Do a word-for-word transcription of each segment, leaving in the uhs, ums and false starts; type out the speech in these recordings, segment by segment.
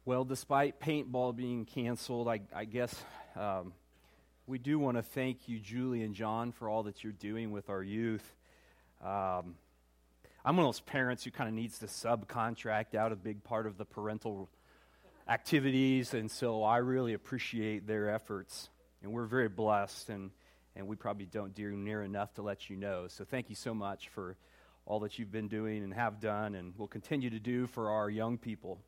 Well, despite paintball being canceled, I, I guess um, we do want to thank you, Julie and John, for all that you're doing with our youth. Um, I'm one of those parents who kind of needs to subcontract out a big part of the parental activities, and so I really appreciate their efforts. And we're very blessed, and, and we probably don't do near enough to let you know. So thank you so much for all that you've been doing and have done and will continue to do for our young people.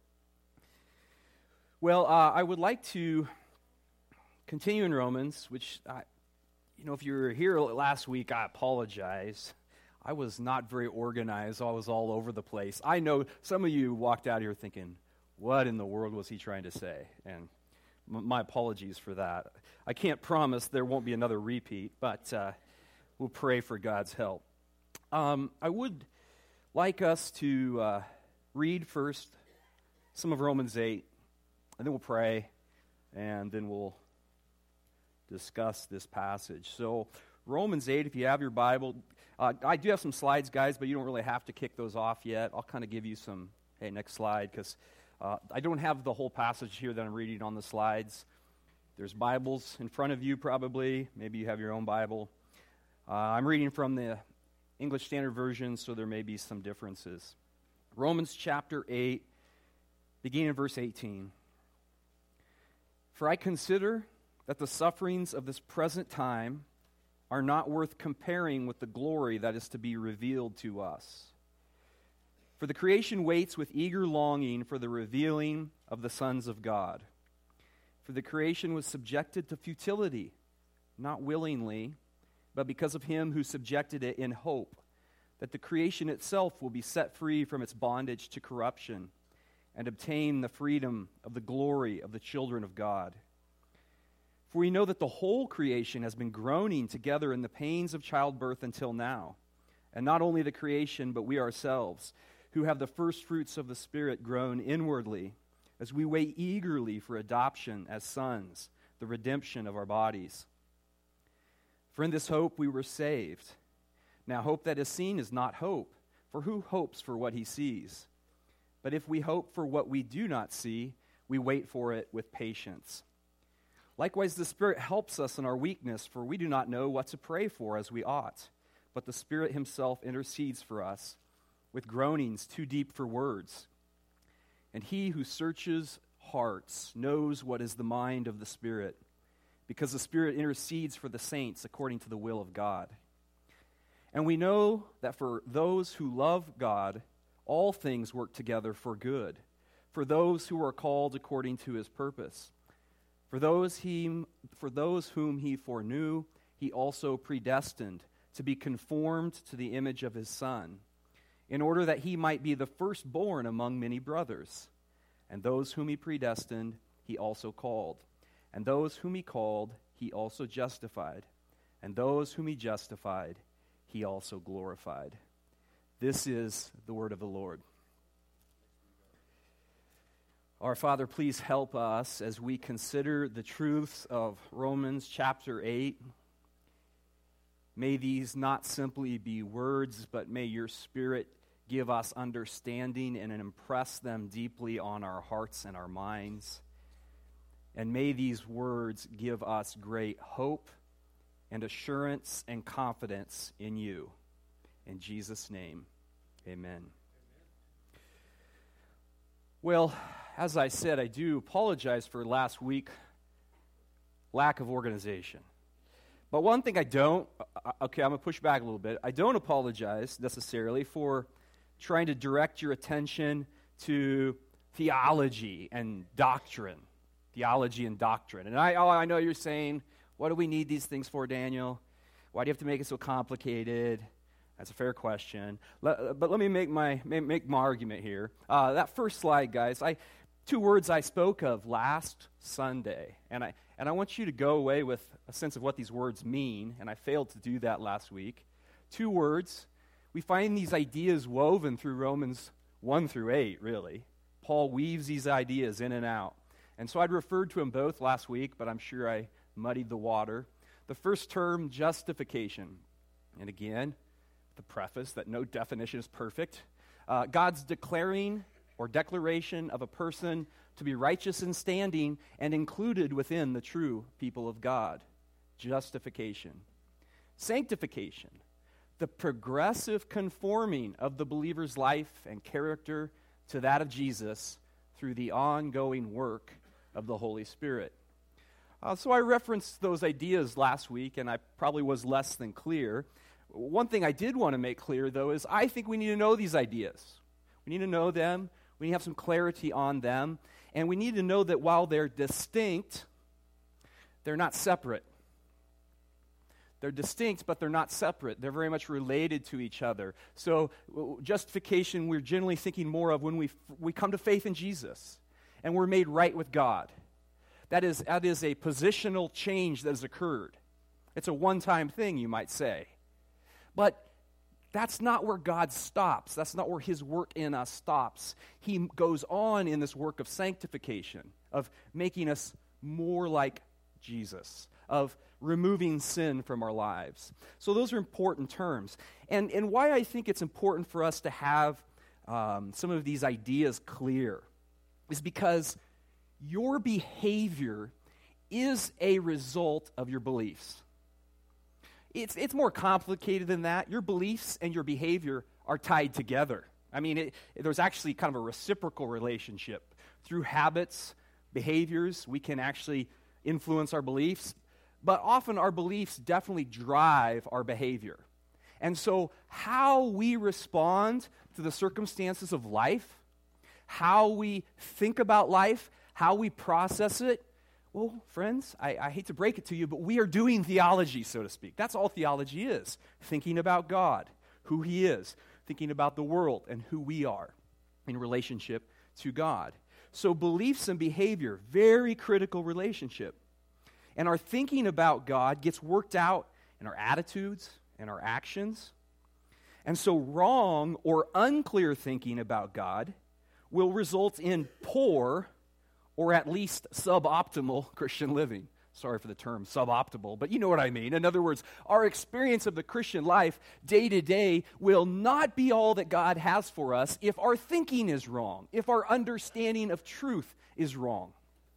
Well, uh, I would like to continue in Romans, which, I, you know, if you were here last week, I apologize. I was not very organized. I was all over the place. I know some of you walked out here thinking, what in the world was he trying to say? And m- my apologies for that. I can't promise there won't be another repeat, but uh, we'll pray for God's help. Um, I would like us to uh, read first some of Romans eight. And then we'll pray, and then we'll discuss this passage. So, Romans eight, if you have your Bible, uh, I do have some slides, guys, but you don't really have to kick those off yet. I'll kind of give you some, hey, next slide, because uh, I don't have the whole passage here that I'm reading on the slides. There's Bibles in front of you, probably. Maybe you have your own Bible. Uh, I'm reading from the English Standard Version, so there may be some differences. Romans chapter eight, beginning in verse eighteen. For I consider that the sufferings of this present time are not worth comparing with the glory that is to be revealed to us. For the creation waits with eager longing for the revealing of the sons of God. For the creation was subjected to futility, not willingly, but because of him who subjected it in hope, that the creation itself will be set free from its bondage to corruption, and obtain the freedom of the glory of the children of God. For we know that the whole creation has been groaning together in the pains of childbirth until now. And not only the creation, but we ourselves, who have the first fruits of the Spirit, groan inwardly, as we wait eagerly for adoption as sons, the redemption of our bodies. For in this hope we were saved. Now hope that is seen is not hope, for who hopes for what he sees? But if we hope for what we do not see, we wait for it with patience. Likewise, the Spirit helps us in our weakness, for we do not know what to pray for as we ought. But the Spirit himself intercedes for us with groanings too deep for words. And he who searches hearts knows what is the mind of the Spirit, because the Spirit intercedes for the saints according to the will of God. And we know that for those who love God, all things work together for good, for those who are called according to his purpose. For those he, for those whom he foreknew, he also predestined to be conformed to the image of his Son, in order that he might be the firstborn among many brothers. And those whom he predestined, he also called. And those whom he called, he also justified. And those whom he justified, he also glorified. This is the word of the Lord. Our Father, please help us as we consider the truths of Romans chapter eight. May these not simply be words, but may your Spirit give us understanding and impress them deeply on our hearts and our minds. And may these words give us great hope and assurance and confidence in you. In Jesus' name, amen. Well, as I said, I do apologize for last week lack of organization. But one thing I don't, okay, I'm going to push back a little bit. I don't apologize necessarily for trying to direct your attention to theology and doctrine. Theology and doctrine. And I, oh, I know you're saying, what do we need these things for, Daniel? Why do you have to make it so complicated? That's a fair question. Let, but let me make my make my argument here. Uh, that first slide, guys, I two words I spoke of last Sunday, and I and I want you to go away with a sense of what these words mean, and I failed to do that last week. Two words. We find these ideas woven through Romans one through eight, really. Paul weaves these ideas in and out. And so I'd referred to them both last week, but I'm sure I muddied the water. The first term, justification. And again, the preface that no definition is perfect. Uh, God's declaring or declaration of a person to be righteous in standing and included within the true people of God. Justification. Sanctification. The progressive conforming of the believer's life and character to that of Jesus through the ongoing work of the Holy Spirit. Uh, so I referenced those ideas last week, and I probably was less than clear. One thing I did want to make clear, though, is I think we need to know these ideas. We need to know them. We need to have some clarity on them. And we need to know that while they're distinct, they're not separate. They're distinct, but they're not separate. They're very much related to each other. So justification, we're generally thinking more of when we we come to faith in Jesus and we're made right with God. That is, that is a positional change that has occurred. It's a one-time thing, you might say. But that's not where God stops. That's not where his work in us stops. He goes on in this work of sanctification, of making us more like Jesus, of removing sin from our lives. So those are important terms. And, and why I think it's important for us to have um, some of these ideas clear is because your behavior is a result of your beliefs. It's, it's more complicated than that. Your beliefs and your behavior are tied together. I mean, it, there's actually kind of a reciprocal relationship. Through habits, behaviors, we can actually influence our beliefs. But often our beliefs definitely drive our behavior. And so how we respond to the circumstances of life, how we think about life, how we process it, well, friends, I, I hate to break it to you, but we are doing theology, so to speak. That's all theology is. Thinking about God, who he is, thinking about the world and who we are in relationship to God. So beliefs and behavior, very critical relationship. And our thinking about God gets worked out in our attitudes and our actions. And so wrong or unclear thinking about God will result in poor or at least suboptimal Christian living. Sorry for the term suboptimal, but you know what I mean. In other words, our experience of the Christian life day to day will not be all that God has for us if our thinking is wrong, if our understanding of truth is wrong.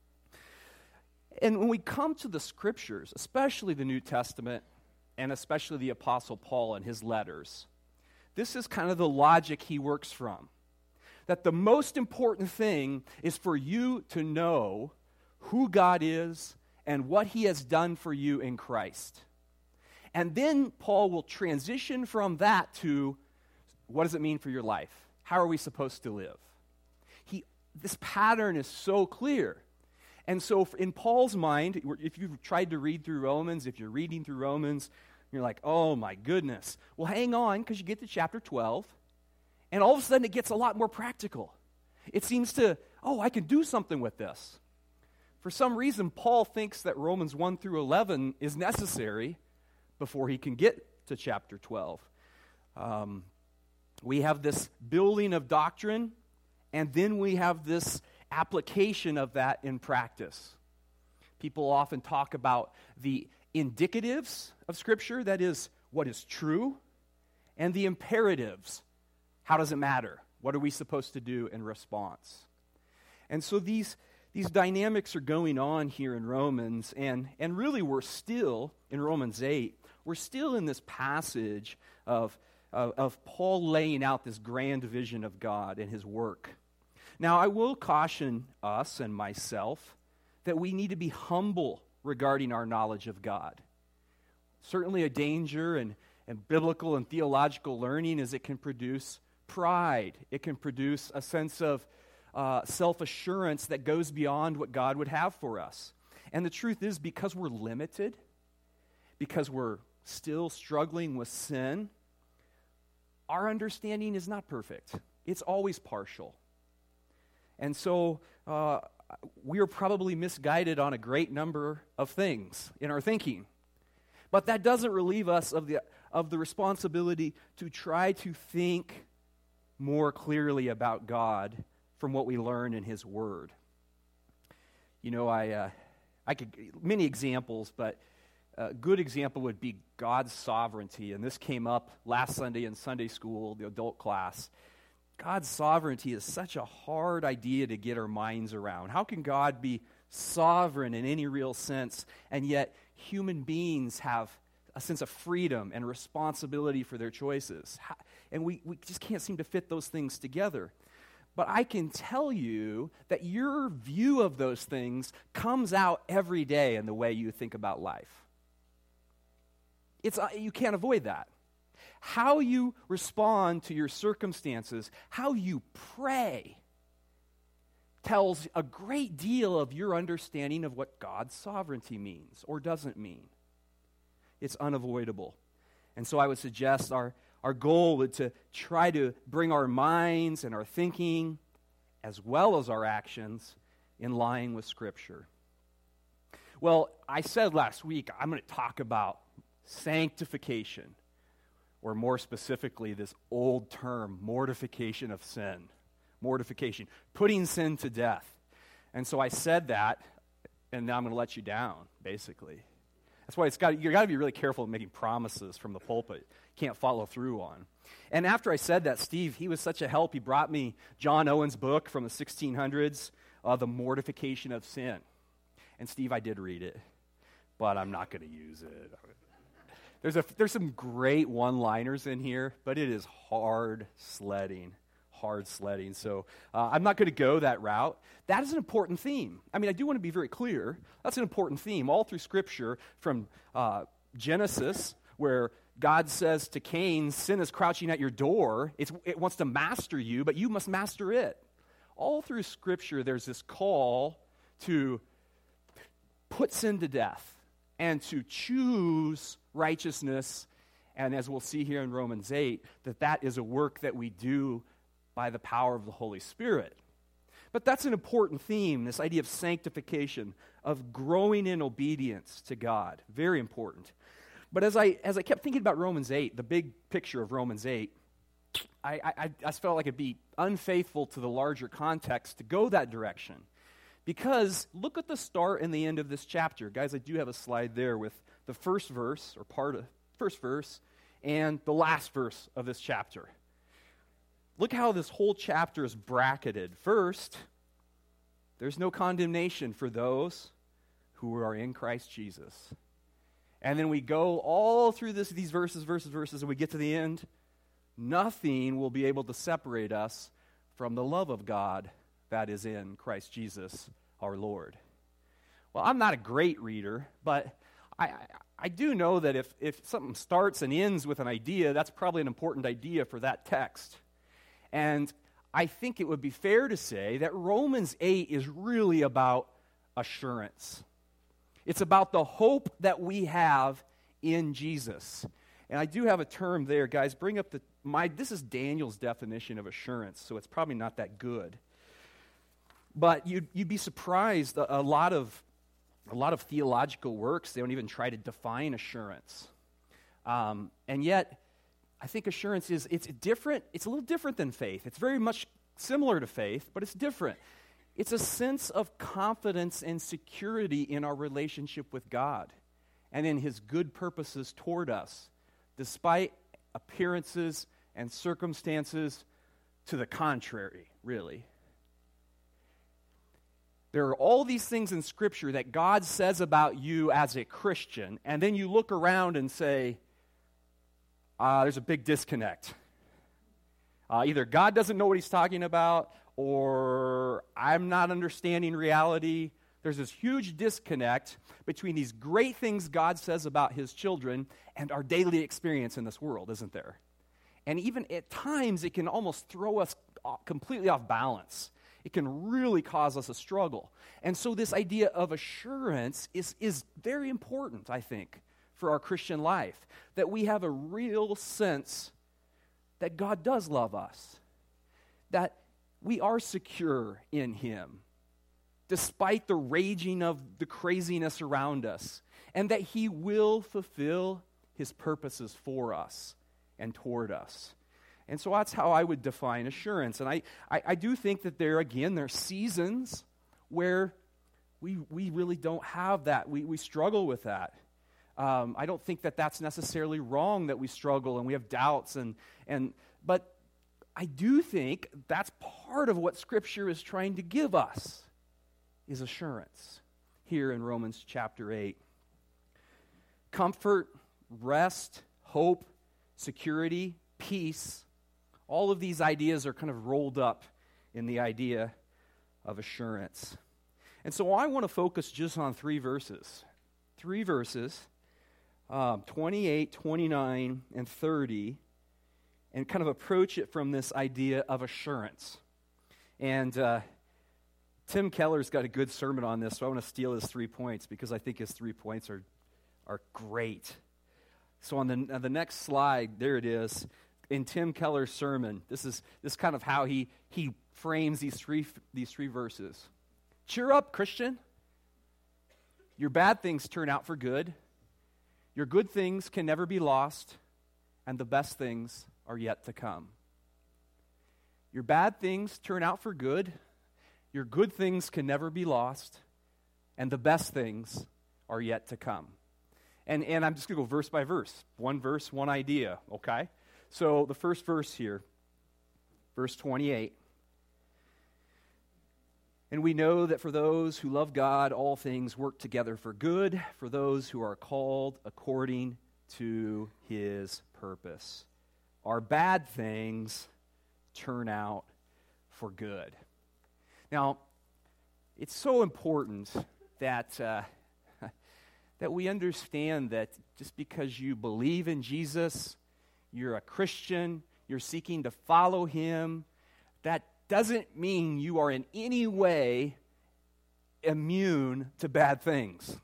And when we come to the Scriptures, especially the New Testament, and especially the Apostle Paul and his letters, this is kind of the logic he works from. That the most important thing is for you to know who God is and what he has done for you in Christ. And then Paul will transition from that to, what does it mean for your life? How are we supposed to live? He, this pattern is so clear. And so in Paul's mind, if you've tried to read through Romans, if you're reading through Romans, you're like, oh my goodness. Well, hang on, because you get to chapter twelve, and all of a sudden it gets a lot more practical. It seems to, oh, I can do something with this. For some reason, Paul thinks that Romans one through eleven is necessary before he can get to chapter twelve. Um, we have this building of doctrine, and then we have this application of that in practice. People often talk about the indicatives of Scripture, that is, what is true, and the imperatives. How does it matter? What are we supposed to do in response? And so these, these dynamics are going on here in Romans, and, and really we're still, in Romans eight, we're still in this passage of, of, of Paul laying out this grand vision of God and his work. Now, I will caution us and myself that we need to be humble regarding our knowledge of God. Certainly a danger in, in biblical and theological learning is it can produce pride. It can produce a sense of uh, self-assurance that goes beyond what God would have for us. And the truth is, because we're limited, because we're still struggling with sin, our understanding is not perfect. It's always partial. And so uh, we are probably misguided on a great number of things in our thinking. But that doesn't relieve us of the, of the responsibility to try to think more clearly about God from what we learn in his word. You know, I, uh, I could, many examples, but a good example would be God's sovereignty. And this came up last Sunday in Sunday school, the adult class. God's sovereignty is such a hard idea to get our minds around. How can God be sovereign in any real sense, and yet human beings have a sense of freedom and responsibility for their choices? How, and we, we just can't seem to fit those things together. But I can tell you that your view of those things comes out every day in the way you think about life. It's, uh, you can't avoid that. How you respond to your circumstances, how you pray, tells a great deal of your understanding of what God's sovereignty means or doesn't mean. It's unavoidable. And so I would suggest our, our goal is to try to bring our minds and our thinking, as well as our actions, in line with Scripture. Well, I said last week I'm going to talk about sanctification, or more specifically, this old term, mortification of sin. Mortification, putting sin to death. And so I said that, and now I'm going to let you down, basically. That's why it's got you got to be really careful making promises from the pulpit. You can't follow through on. And after I said that, Steve, he was such a help. He brought me John Owen's book from the sixteen hundreds, uh, The Mortification of Sin. And Steve, I did read it, but I'm not going to use it. There's a there's some great one-liners in here, but it is hard sledding. hard sledding. So uh, I'm not going to go that route. That is an important theme. I mean, I do want to be very clear. That's an important theme all through Scripture, from uh, Genesis, where God says to Cain, sin is crouching at your door. It's, it wants to master you, but you must master it. All through Scripture, there's this call to put sin to death and to choose righteousness. And as we'll see here in Romans eight, that that is a work that we do by the power of the Holy Spirit. But that's an important theme, this idea of sanctification, of growing in obedience to God. Very important. But as I as I kept thinking about Romans eight, the big picture of Romans eight, I, I, I felt like it'd be unfaithful to the larger context to go that direction. Because look at the start and the end of this chapter. Guys, I do have a slide there with the first verse, or part of first verse, and the last verse of this chapter. Look how this whole chapter is bracketed. First, there's no condemnation for those who are in Christ Jesus. And then we go all through this, these verses, verses, verses, and we get to the end. Nothing will be able to separate us from the love of God that is in Christ Jesus our Lord. Well, I'm not a great reader, but I, I, I do know that if, if something starts and ends with an idea, that's probably an important idea for that text. And I think it would be fair to say that Romans eight is really about assurance. It's about the hope that we have in Jesus. And I do have a term there, guys. Bring up the my. This is Daniel's definition of assurance, so it's probably not that good. But you'd you'd be surprised. A, a lot of a lot of theological works, they don't even try to define assurance, um, and yet. I think assurance is, it's different, it's a little different than faith. It's very much similar to faith, but it's different. It's a sense of confidence and security in our relationship with God and in His good purposes toward us, despite appearances and circumstances to the contrary, really. There are all these things in Scripture that God says about you as a Christian, and then you look around and say, Uh, there's a big disconnect. Uh, either God doesn't know what He's talking about, or I'm not understanding reality. There's this huge disconnect between these great things God says about His children and our daily experience in this world, isn't there? And even at times, it can almost throw us completely off balance. It can really cause us a struggle. And so this idea of assurance is, is very important, I think, for our Christian life, that we have a real sense that God does love us, that we are secure in Him, despite the raging of the craziness around us, and that He will fulfill His purposes for us and toward us. And so that's how I would define assurance. And I, I, I do think that there, again, there are seasons where we we really don't have that. We, we struggle with that. Um, I don't think that that's necessarily wrong that we struggle and we have doubts, and and but I do think that's part of what Scripture is trying to give us, is assurance here in Romans chapter eight. Comfort, rest, hope, security, peace, all of these ideas are kind of rolled up in the idea of assurance. And so I want to focus just on three verses. Three verses, um, twenty-eight, twenty-nine, and thirty, and kind of approach it from this idea of assurance. And uh, Tim Keller's got a good sermon on this, so I want to steal his three points because I think his three points are, are great. So on the, on the next slide, there it is, in Tim Keller's sermon, this is this is kind of how he, he frames these three these three verses. Cheer up, Christian. Your bad things turn out for good. Your good things can never be lost, and the best things are yet to come. Your bad things turn out for good. Your good things can never be lost, and the best things are yet to come. And, and I'm just going to go verse by verse. One verse, one idea, okay? So the first verse here, verse twenty-eight. And we know that for those who love God, all things work together for good, for those who are called according to His purpose. Our bad things turn out for good. Now, it's so important that uh, that we understand that just because you believe in Jesus, you're a Christian, you're seeking to follow Him, that doesn't mean you are in any way immune to bad things.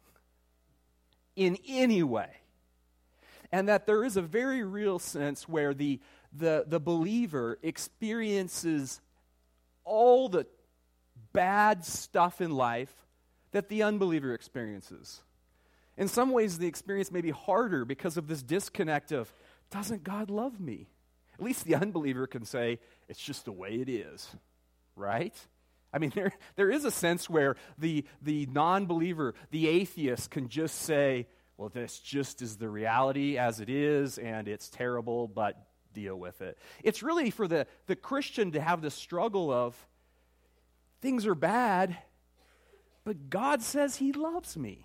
In any way. And that there is a very real sense where the, the, the believer experiences all the bad stuff in life that the unbeliever experiences. In some ways, the experience may be harder because of this disconnect of, doesn't God love me? At least the unbeliever can say, it's just the way it is, right? I mean, there there is a sense where the, the non-believer, the atheist, can just say, well, this just is the reality as it is, and it's terrible, but deal with it. It's really for the, the Christian to have the struggle of, things are bad, but God says He loves me.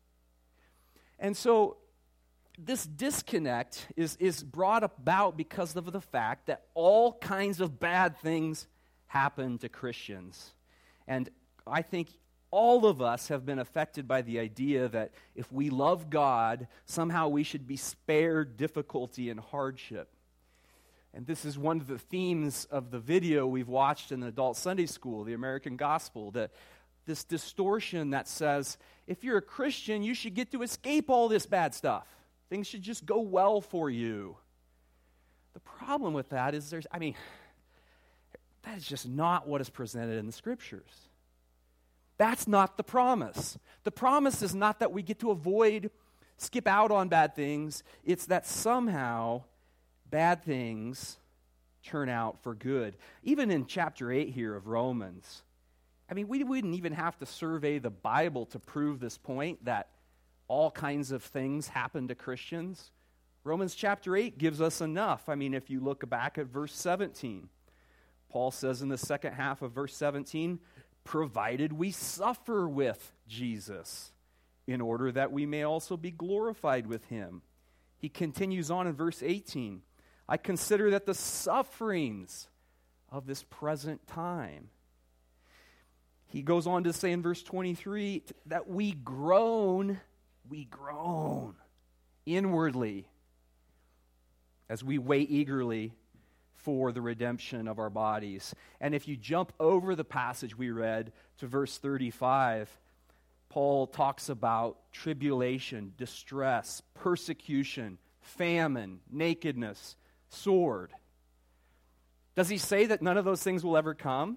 And so this disconnect is, is brought about because of the fact that all kinds of bad things happen to Christians. And I think all of us have been affected by the idea that if we love God, somehow we should be spared difficulty and hardship. And this is one of the themes of the video we've watched in the adult Sunday school, the American Gospel, that this distortion that says, if you're a Christian, you should get to escape all this bad stuff. Things should just go well for you. The problem with that is there's, I mean, that is just not what is presented in the Scriptures. That's not the promise. The promise is not that we get to avoid, skip out on bad things. It's that somehow bad things turn out for good. Even in chapter eight here of Romans, I mean, we wouldn't even have to survey the Bible to prove this point that all kinds of things happen to Christians. Romans chapter eight gives us enough. I mean, if you look back at verse seventeen, Paul says in the second half of verse seventeen, provided we suffer with Jesus, in order that we may also be glorified with Him. He continues on in verse eighteen, I consider that the sufferings of this present time. He goes on to say in verse twenty-three that we groan We groan inwardly as we wait eagerly for the redemption of our bodies. And if you jump over the passage we read to verse thirty-five, Paul talks about tribulation, distress, persecution, famine, nakedness, sword. Does he say that none of those things will ever come?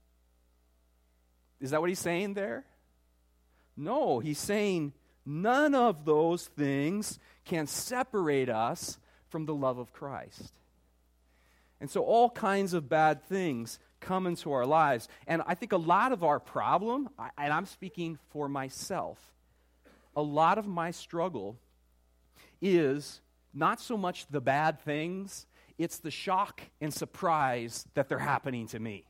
Is that what he's saying there? No, he's saying none of those things can separate us from the love of Christ. And so all kinds of bad things come into our lives. And I think a lot of our problem, and I'm speaking for myself, a lot of my struggle is not so much the bad things, it's the shock and surprise that they're happening to me.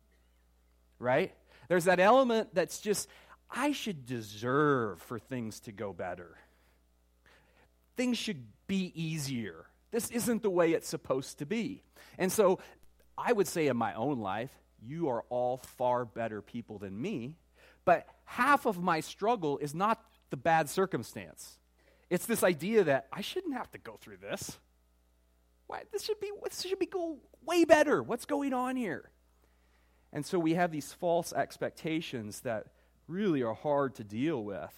Right? There's that element that's just, I should deserve for things to go better. Things should be easier. This isn't the way it's supposed to be. And so I would say in my own life, you are all far better people than me, but half of my struggle is not the bad circumstance. It's this idea that I shouldn't have to go through this. Why, this should be, this should be go way better. What's going on here? And so we have these false expectations that really are hard to deal with.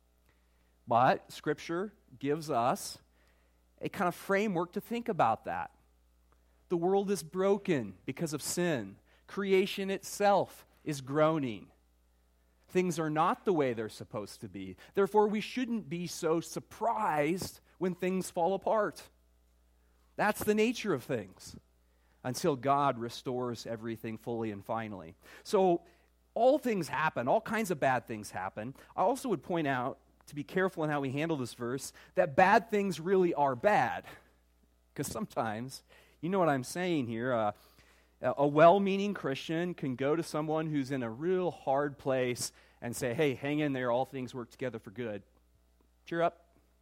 But Scripture gives us a kind of framework to think about that. The world is broken because of sin. Creation itself is groaning. Things are not the way they're supposed to be. Therefore, we shouldn't be so surprised when things fall apart. That's the nature of things until God restores everything fully and finally. So all things happen. All kinds of bad things happen. I also would point out, to be careful in how we handle this verse, that bad things really are bad. Because sometimes, you know what I'm saying here, uh, a well-meaning Christian can go to someone who's in a real hard place and say, hey, hang in there, all things work together for good. Cheer up.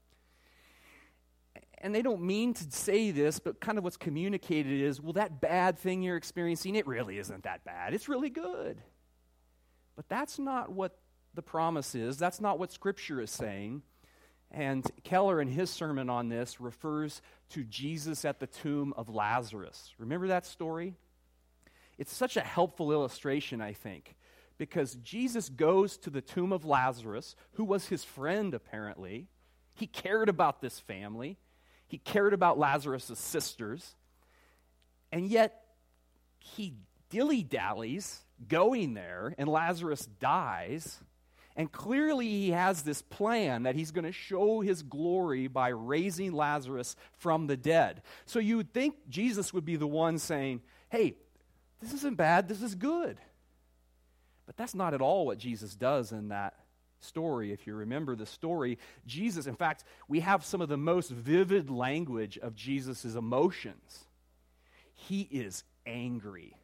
And they don't mean to say this, but kind of what's communicated is, well, that bad thing you're experiencing, it really isn't that bad. It's really good. But that's not what the promise is. That's not what Scripture is saying. And Keller, in his sermon on this, refers to Jesus at the tomb of Lazarus. Remember that story? It's such a helpful illustration, I think, because Jesus goes to the tomb of Lazarus, who was his friend, apparently. He cared about this family. He cared about Lazarus' sisters. And yet, he dilly-dallies going there, and Lazarus dies. And clearly he has this plan that he's going to show his glory by raising Lazarus from the dead. So you would think Jesus would be the one saying, hey, this isn't bad, this is good. But that's not at all what Jesus does in that story. If you remember the story, Jesus, in fact, we have some of the most vivid language of Jesus' emotions. He is angry.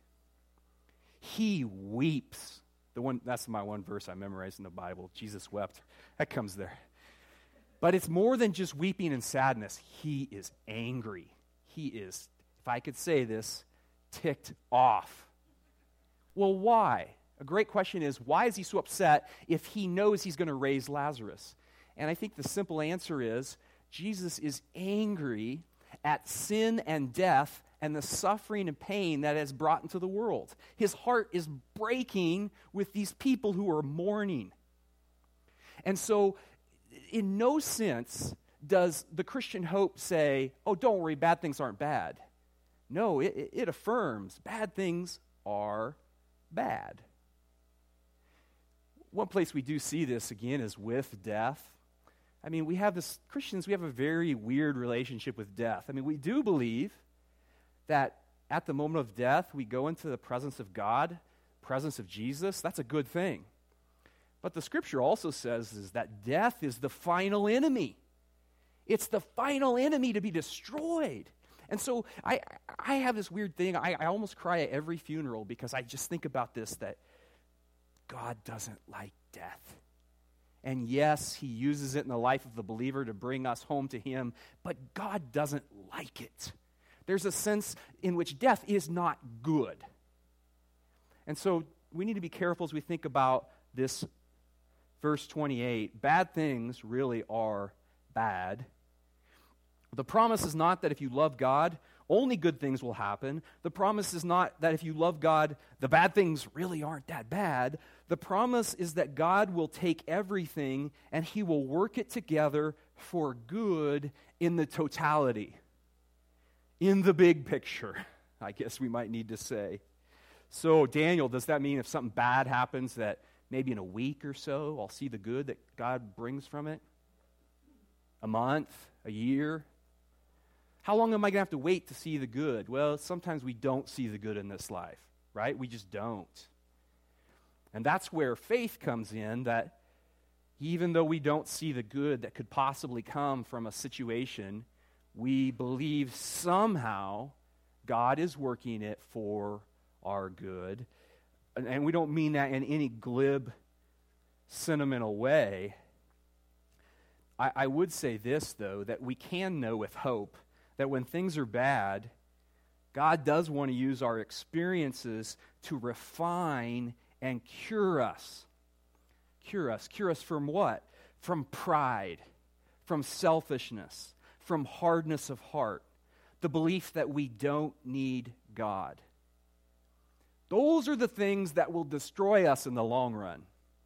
He weeps. The one, that's my one verse I memorized in the Bible. Jesus wept. That comes there. But it's more than just weeping and sadness. He is angry. He is, if I could say this, ticked off. Well, why? A great question is, why is he so upset if he knows he's going to raise Lazarus? And I think the simple answer is, Jesus is angry at sin and death and the suffering and pain that has brought into the world. His heart is breaking with these people who are mourning. And so, in no sense does the Christian hope say, oh, don't worry, bad things aren't bad. No, it, it affirms bad things are bad. One place we do see this again is with death. I mean, we have this, Christians, we have a very weird relationship with death. I mean, we do believe that at the moment of death, we go into the presence of God, presence of Jesus. That's a good thing. But the Scripture also says is that death is the final enemy. It's the final enemy to be destroyed. And so I I have this weird thing. I, I almost cry at every funeral because I just think about this, that God doesn't like death. And yes, he uses it in the life of the believer to bring us home to him, but God doesn't like it. There's a sense in which death is not good. And so we need to be careful as we think about this verse twenty-eight. Bad things really are bad. The promise is not that if you love God, only good things will happen. The promise is not that if you love God, the bad things really aren't that bad. The promise is that God will take everything and he will work it together for good in the totality. In the big picture, I guess we might need to say. So, Daniel, does that mean if something bad happens that maybe in a week or so I'll see the good that God brings from it? A month? A year? How long am I going to have to wait to see the good? Well, sometimes we don't see the good in this life, right? We just don't. And that's where faith comes in, that even though we don't see the good that could possibly come from a situation, we believe somehow God is working it for our good. And, and we don't mean that in any glib, sentimental way. I, I would say this, though, that we can know with hope that when things are bad, God does want to use our experiences to refine and cure us. Cure us. Cure us from what? From pride, from selfishness, from hardness of heart, the belief that we don't need God. Those are the things that will destroy us in the long run.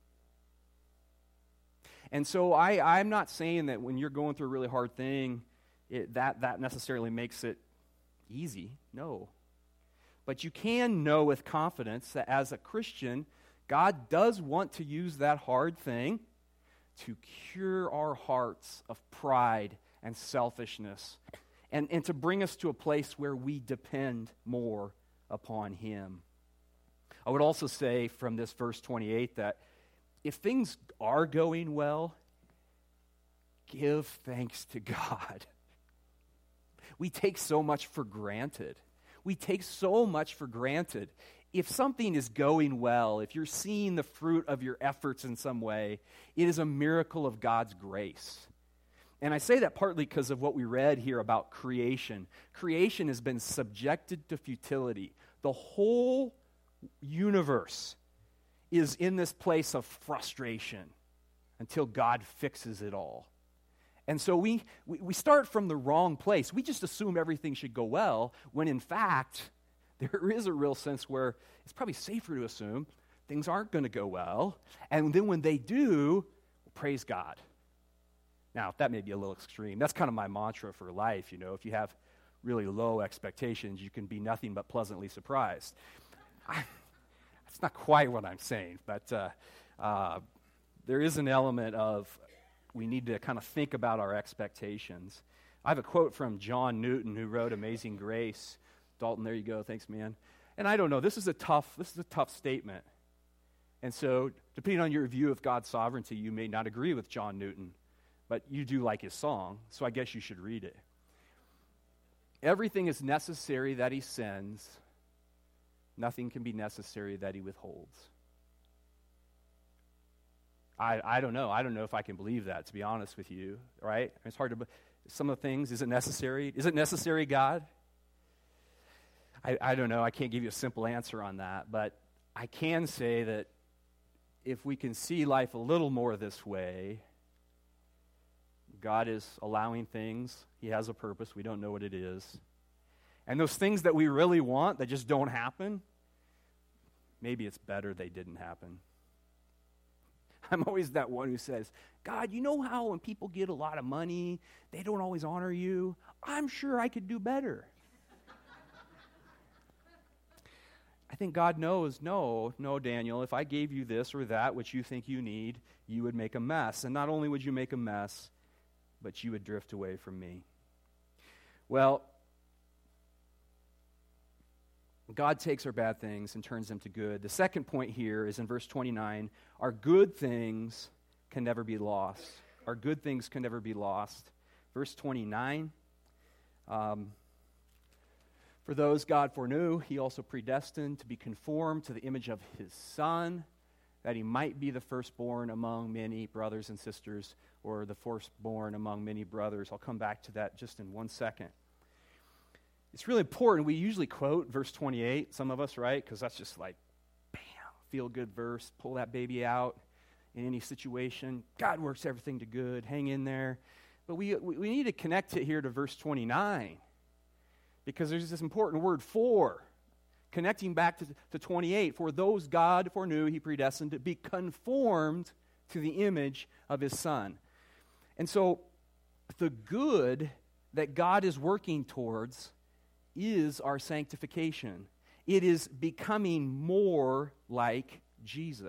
And so I, I'm not saying that when you're going through a really hard thing, it, that, that necessarily makes it easy. No. But you can know with confidence that as a Christian, God does want to use that hard thing to cure our hearts of pride and selfishness and, and to bring us to a place where we depend more upon Him. I would also say from this verse twenty-eight that if things are going well, give thanks to God. We take so much for granted. We take so much for granted. If something is going well, if you're seeing the fruit of your efforts in some way, it is a miracle of God's grace. And I say that partly because of what we read here about creation. Creation has been subjected to futility. The whole universe is in this place of frustration until God fixes it all. And so we, we, we start from the wrong place. We just assume everything should go well, when in fact, there is a real sense where it's probably safer to assume things aren't going to go well. And then when they do, well, praise God. Now, that may be a little extreme. That's kind of my mantra for life, you know. If you have really low expectations, you can be nothing but pleasantly surprised. I, that's not quite what I'm saying, but uh, uh, there is an element of we need to kind of think about our expectations. I have a quote from John Newton, who wrote Amazing Grace. Dalton, there you go. Thanks, man. And I don't know. This is a tough. This is a tough statement. And so, depending on your view of God's sovereignty, you may not agree with John Newton, but you do like his song, so I guess you should read it. Everything is necessary that He sends. Nothing can be necessary that He withholds. I, I don't know. I don't know if I can believe that, to be honest with you, right? It's hard to, some of the things, is it necessary? Is it necessary, God? I, I don't know. I can't give you a simple answer on that, but I can say that if we can see life a little more this way, God is allowing things. He has a purpose. We don't know what it is. And those things that we really want that just don't happen, maybe it's better they didn't happen. I'm always that one who says, God, you know how when people get a lot of money, they don't always honor you? I'm sure I could do better. I think God knows, no, no, Daniel, if I gave you this or that, which you think you need, you would make a mess. And not only would you make a mess, but you would drift away from me. Well, God takes our bad things and turns them to good. The second point here is in verse twenty-nine. Our good things can never be lost. Our good things can never be lost. Verse twenty-nine. Um, For those God foreknew, He also predestined to be conformed to the image of His Son, that He might be the firstborn among many brothers and sisters, or the firstborn among many brothers. I'll come back to that just in one second. It's really important. We usually quote verse twenty-eight, some of us, right? Because that's just like, bam, feel-good verse. Pull that baby out in any situation. God works everything to good. Hang in there. But we, we, we need to connect it here to verse twenty-nine, because there's this important word, for, connecting back to, to twenty-eight. For those God foreknew, He predestined to be conformed to the image of His Son. And so the good that God is working towards is our sanctification. It is becoming more like Jesus.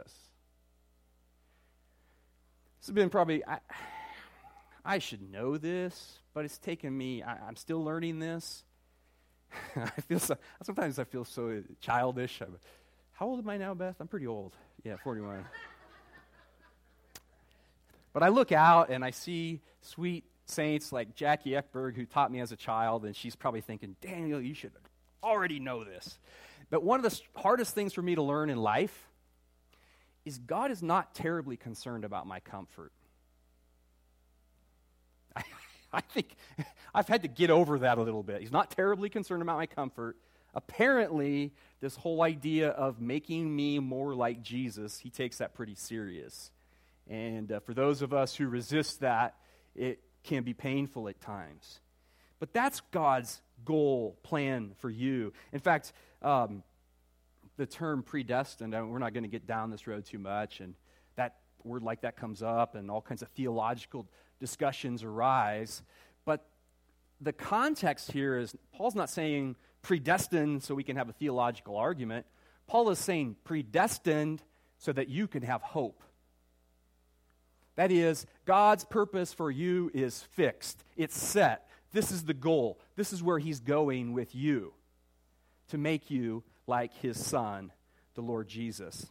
This has been probably, I, I should know this, but it's taken me, I, I'm still learning this. I feel so, sometimes I feel so childish. I'm, how old am I now, Beth? I'm pretty old. Yeah, forty-one. But I look out and I see sweet saints like Jackie Eckberg, who taught me as a child, and she's probably thinking, Daniel, you should already know this. But one of the hardest things for me to learn in life is God is not terribly concerned about my comfort. I, I think I've had to get over that a little bit. He's not terribly concerned about my comfort. Apparently, this whole idea of making me more like Jesus, he takes that pretty serious. And uh, for those of us who resist that, it can be painful at times. But that's God's goal, plan for you. In fact, um, the term predestined, uh, we're not going to get down this road too much, and that word like that comes up, and all kinds of theological discussions arise. But the context here is, Paul's not saying predestined so we can have a theological argument. Paul is saying predestined so that you can have hope. That is, God's purpose for you is fixed. It's set. This is the goal. This is where he's going with you, to make you like his Son, the Lord Jesus.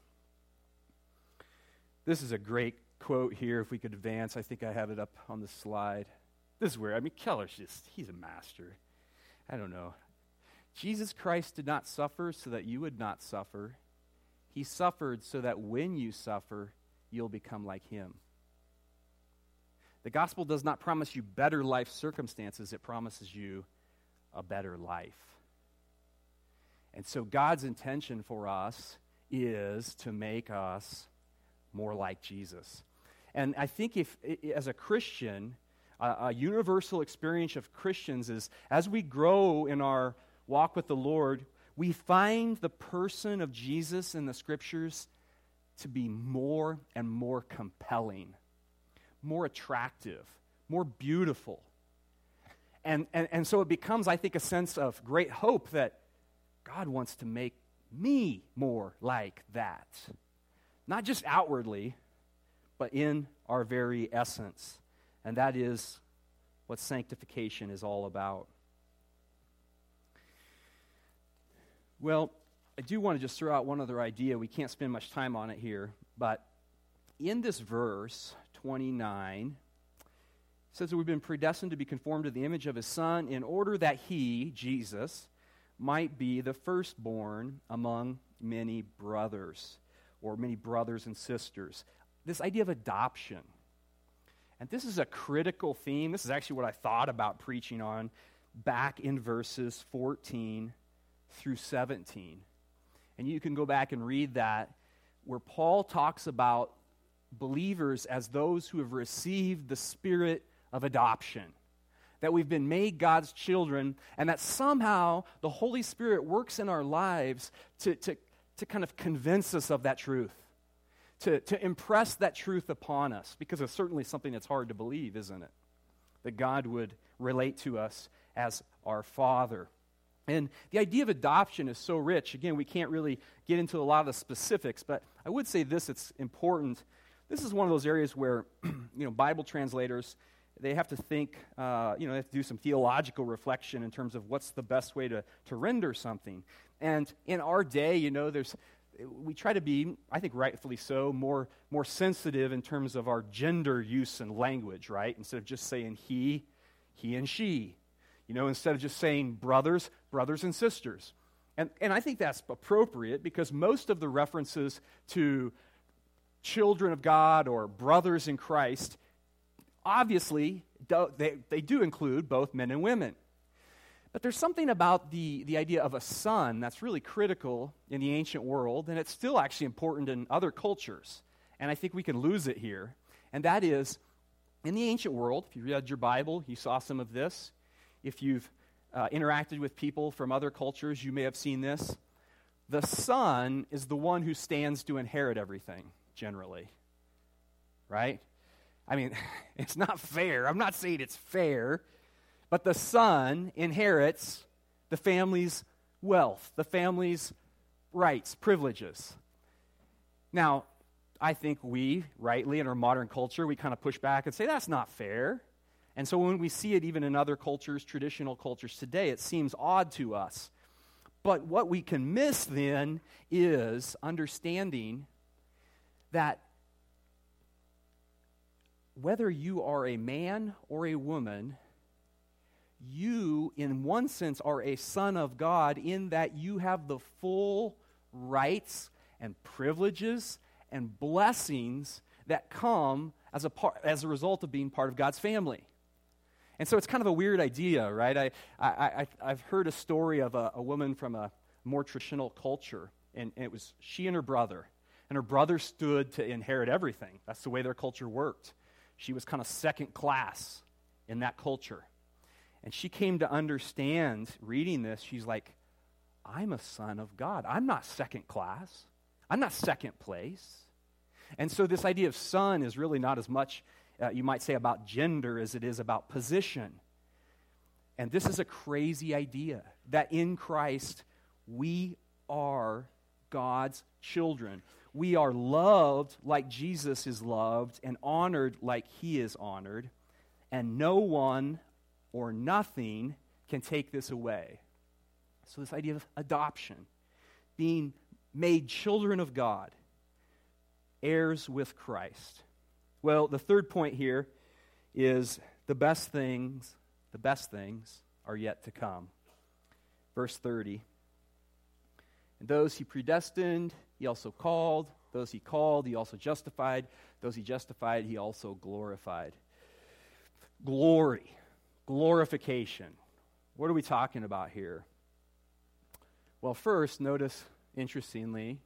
This is a great quote here. If we could advance, I think I have it up on the slide. This is where, I mean, Keller's just, he's a master. I don't know. Jesus Christ did not suffer so that you would not suffer. He suffered so that when you suffer, you'll become like him. The gospel does not promise you better life circumstances. It promises you a better life. And so God's intention for us is to make us more like Jesus. And I think if, as a Christian, a, a universal experience of Christians is, as we grow in our walk with the Lord, we find the person of Jesus in the Scriptures to be more and more compelling, more attractive, more beautiful. And, and, and so it becomes, I think, a sense of great hope that God wants to make me more like that. Not just outwardly, but in our very essence. And that is what sanctification is all about. Well, I do want to just throw out one other idea. We can't spend much time on it here, but in this verse, twenty-nine, it says that we've been predestined to be conformed to the image of his Son in order that he, Jesus, might be the firstborn among many brothers, or many brothers and sisters. This idea of adoption. And this is a critical theme. This is actually what I thought about preaching on back in verses fourteen through seventeen. And you can go back and read that, where Paul talks about believers as those who have received the spirit of adoption, that we've been made God's children, and that somehow the Holy Spirit works in our lives to, to, to kind of convince us of that truth, to, to impress that truth upon us, because it's certainly something that's hard to believe, isn't it? That God would relate to us as our Father. And the idea of adoption is so rich. Again, we can't really get into a lot of the specifics, but I would say this, it's important. This is one of those areas where, you know, Bible translators, they have to think, uh, you know, they have to do some theological reflection in terms of what's the best way to, to render something. And in our day, you know, there's, we try to be, I think rightfully so, more, more sensitive in terms of our gender use and language, right? Instead of just saying he, he and she. You know, instead of just saying brothers, brothers and sisters. And, and I think that's appropriate because most of the references to children of God or brothers in Christ, obviously, do, they, they do include both men and women. But there's something about the, the idea of a son that's really critical in the ancient world, and it's still actually important in other cultures. And I think we can lose it here. And that is, in the ancient world, if you read your Bible, you saw some of this. If you've uh, interacted with people from other cultures, you may have seen this. The son is the one who stands to inherit everything, generally. Right? I mean, it's not fair. I'm not saying it's fair, but the son inherits the family's wealth, the family's rights, privileges. Now, I think we, rightly, in our modern culture, we kind of push back and say, that's not fair. And so when we see it even in other cultures, traditional cultures today, it seems odd to us. But what we can miss then is understanding that whether you are a man or a woman, you, in one sense, are a son of God in that you have the full rights and privileges and blessings that come as a part, as a result of being part of God's family. And so it's kind of a weird idea, right? I, I, I, I've heard a story of a, a woman from a more traditional culture, and, and it was she and her brother. And her brother stood to inherit everything. That's the way their culture worked. She was kind of second class in that culture. And she came to understand, reading this, she's like, I'm a son of God. I'm not second class. I'm not second place. And so this idea of son is really not as much, uh, you might say, about gender as it is about position. And this is a crazy idea, that in Christ we are God's children. We are loved like Jesus is loved and honored like he is honored, and no one or nothing can take this away. So this idea of adoption, being made children of God, heirs with Christ. Well, the third point here is the best things, the best things are yet to come. Verse thirty. And those he predestined, he also called. Those he called, he also justified. Those he justified, he also glorified. Glory, glorification. What are we talking about here? Well, first, notice, interestingly,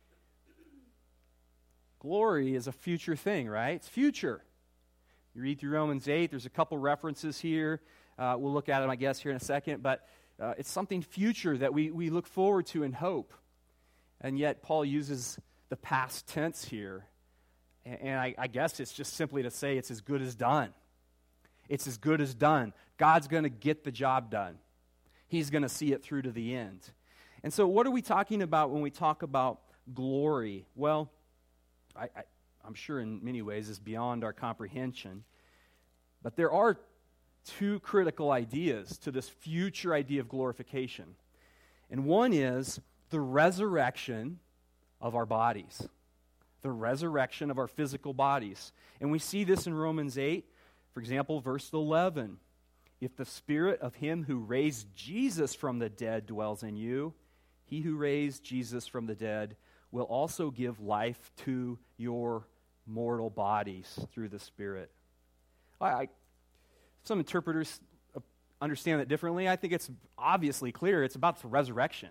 glory is a future thing, right? It's future. You read through Romans eight, there's a couple references here. Uh, we'll look at them, I guess, here in a second, but uh, it's something future that we, we look forward to and hope. And yet, Paul uses the past tense here, and, and I, I guess it's just simply to say it's as good as done. It's as good as done. God's going to get the job done. He's going to see it through to the end. And so what are we talking about when we talk about glory? Well, I, I, I'm sure in many ways it's beyond our comprehension. But there are two critical ideas to this future idea of glorification. And one is the resurrection of our bodies. The resurrection of our physical bodies. And we see this in Romans eight. For example, verse eleven. If the spirit of him who raised Jesus from the dead dwells in you, he who raised Jesus from the dead will also give life to your mortal bodies through the Spirit. I, I, some interpreters understand that differently. I think it's obviously clear. It's about the resurrection.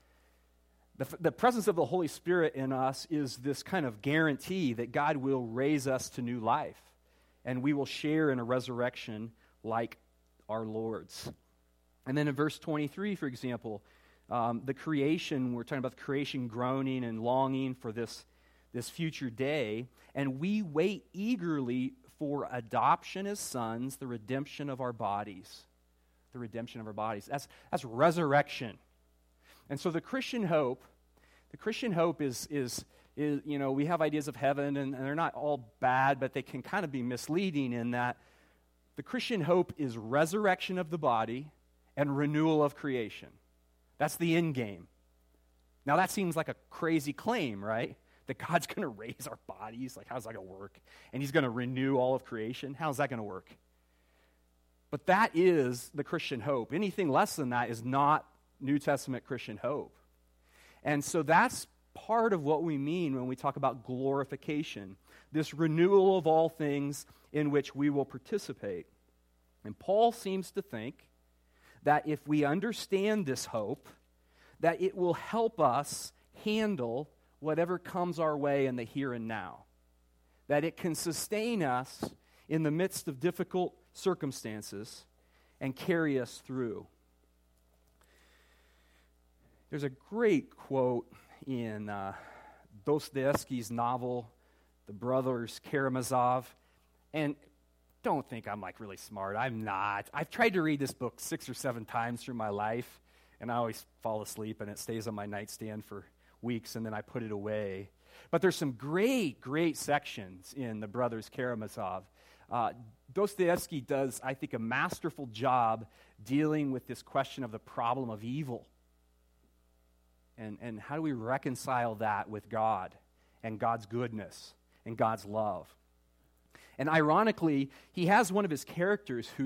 The, the presence of the Holy Spirit in us is this kind of guarantee that God will raise us to new life, and we will share in a resurrection like our Lord's. And then in verse twenty-three, for example, Um, the creation, we're talking about the creation groaning and longing for this, this future day, and we wait eagerly for adoption as sons, the redemption of our bodies. The redemption of our bodies. That's, that's resurrection. And so the Christian hope, the Christian hope is, is, is you know, we have ideas of heaven, and, and they're not all bad, but they can kind of be misleading in that the Christian hope is resurrection of the body and renewal of creation. That's the end game. Now, that seems like a crazy claim, right? That God's going to raise our bodies. Like, how's that going to work? And he's going to renew all of creation. How's that going to work? But that is the Christian hope. Anything less than that is not New Testament Christian hope. And so that's part of what we mean when we talk about glorification, this renewal of all things in which we will participate. And Paul seems to think that if we understand this hope, that it will help us handle whatever comes our way in the here and now. That it can sustain us in the midst of difficult circumstances and carry us through. There's a great quote in uh, Dostoevsky's novel, The Brothers Karamazov, and don't think I'm like really smart. I'm not. I've tried to read this book six or seven times through my life, and I always fall asleep, and it stays on my nightstand for weeks, and then I put it away. But there's some great, great sections in The Brothers Karamazov. Uh, Dostoevsky does, I think, a masterful job dealing with this question of the problem of evil. And, and how do we reconcile that with God and God's goodness and God's love? And ironically, he has one of his characters who's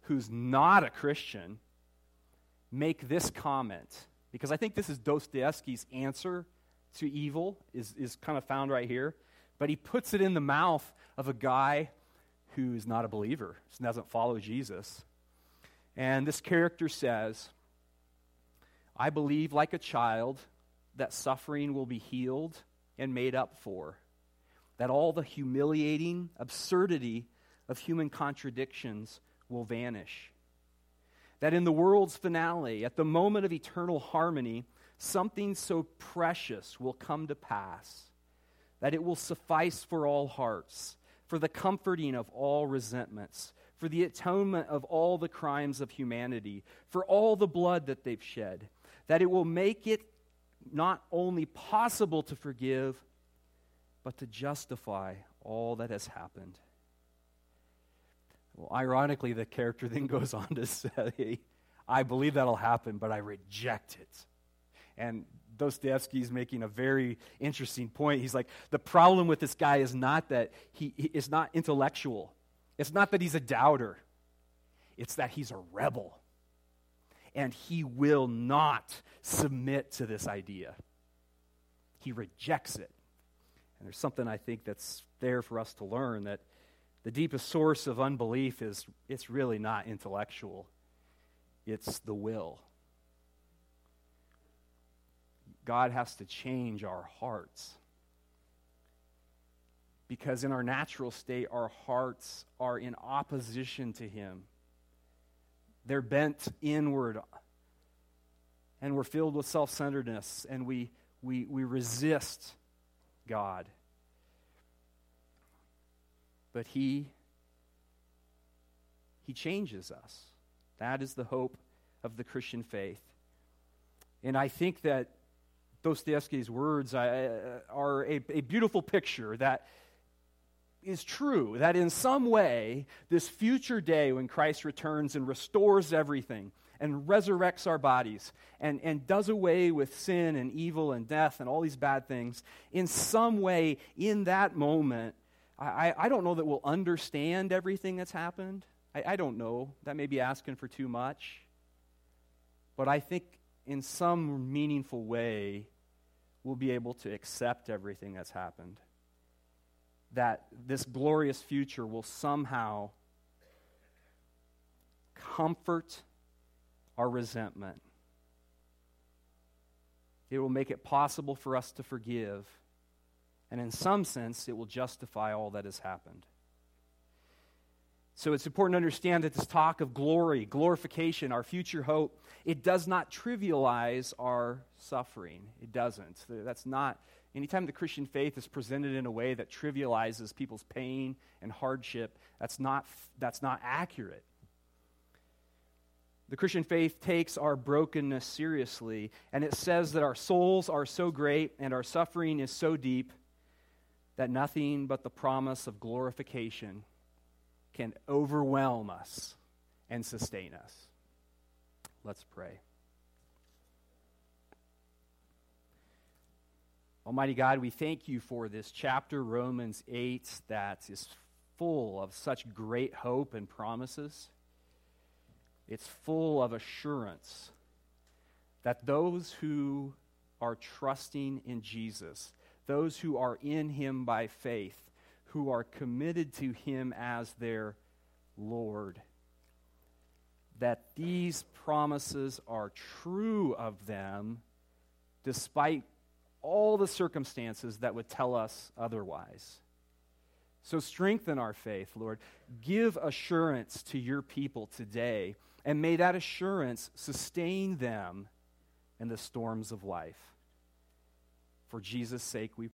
who's not a Christian make this comment, because I think this is Dostoevsky's answer to evil, is, is kind of found right here, but he puts it in the mouth of a guy who's not a believer, doesn't follow Jesus. And this character says, I believe like a child that suffering will be healed and made up for, that all the humiliating absurdity of human contradictions will vanish, that in the world's finale, at the moment of eternal harmony, something so precious will come to pass, that it will suffice for all hearts, for the comforting of all resentments, for the atonement of all the crimes of humanity, for all the blood that they've shed, that it will make it not only possible to forgive, but to justify all that has happened. Well, ironically, the character then goes on to say, I believe that'll happen, but I reject it. And Dostoevsky's making a very interesting point. He's like, the problem with this guy is not that he, he is not intellectual. It's not that he's a doubter. It's that he's a rebel. And he will not submit to this idea. He rejects it. And there's something I think that's there for us to learn, that the deepest source of unbelief is it's really not intellectual. It's the will. God has to change our hearts. Because in our natural state, our hearts are in opposition to Him. They're bent inward. And we're filled with self-centeredness. And we, we, we resist God. But He, He changes us. That is the hope of the Christian faith. And I think that Dostoevsky's words uh, are a, a beautiful picture that is true, that in some way, this future day when Christ returns and restores everything and resurrects our bodies and, and does away with sin and evil and death and all these bad things, in some way, in that moment, I, I don't know that we'll understand everything that's happened. I, I don't know. That may be asking for too much. But I think in some meaningful way, we'll be able to accept everything that's happened. That this glorious future will somehow comfort our resentment. It will make it possible for us to forgive. And in some sense, it will justify all that has happened. So it's important to understand that this talk of glory, glorification, our future hope, it does not trivialize our suffering. It doesn't. That's not, anytime the Christian faith is presented in a way that trivializes people's pain and hardship, that's not, that's not accurate. The Christian faith takes our brokenness seriously, and it says that our souls are so great and our suffering is so deep that nothing but the promise of glorification can overwhelm us and sustain us. Let's pray. Almighty God, we thank you for this chapter, Romans eight, that is full of such great hope and promises. It's full of assurance that those who are trusting in Jesus, those who are in Him by faith, who are committed to Him as their Lord, that these promises are true of them despite all the circumstances that would tell us otherwise. So strengthen our faith, Lord. Give assurance to your people today, and may that assurance sustain them in the storms of life. For Jesus' sake we